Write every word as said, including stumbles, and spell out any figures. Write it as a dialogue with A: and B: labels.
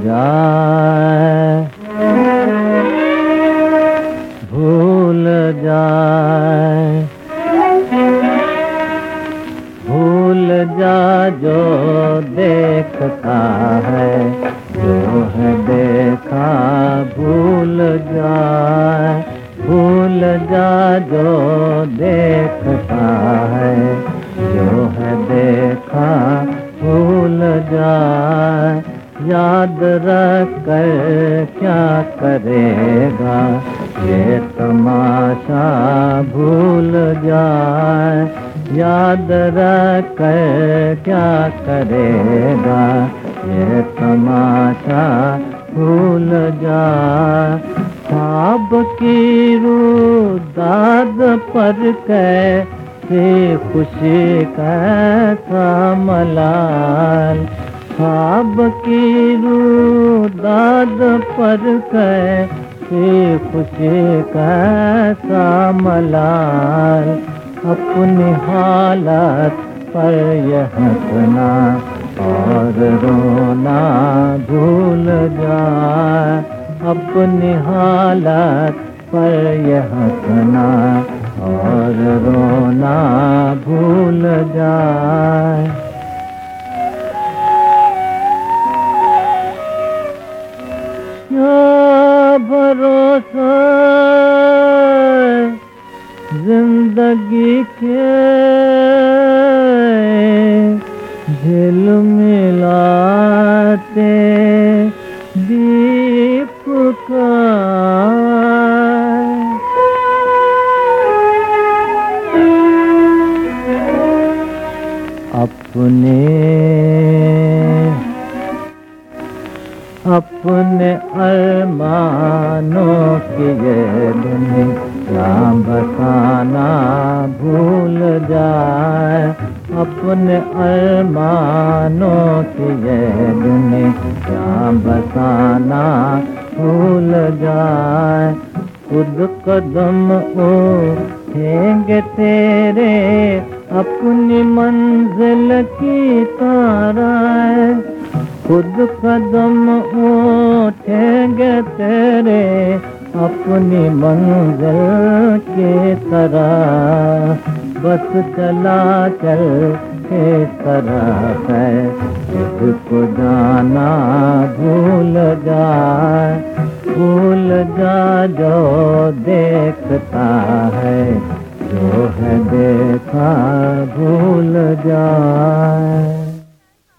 A: जाए, भूल जाए, भूल जा जो देखता है, जो है देखा भूल जाए, भूल जा जो देखता है, जो है देखा भूल जाए। याद रख कर क्या करेगा, ये तमाशा भूल जाए, याद रख कर क्या करेगा, ये तमाशा भूल जाए। ख्वाब की रुदाद पर कैसी खुशी कैसा मलाल, ख्वाब की रुदाद पर कैसी खुशी कैसा मलाल। अपनी हालत पर यह हंसना और रोना भूल जाए, अपनी हालत पर यह हंसना और रोना भूल जाए। क्या भरोसा जिंदगी के झिलमिलाते दीप का, अपने अपने अरमानों की ये दुनिया बसाना भूल जाए, अपने अरमानों की ये दुनिया बसाना भूल जाए। खुद कदम उठेंगे तेरे अपनी मंजिल की तरह, खुद कदम उठेंगे तेरे अपनी मंजिल की तरह, बस चला चल के तरह है, तुझको जाना भूल जाए, भूल जा जो देखता है, जो है देखा भूल जाए।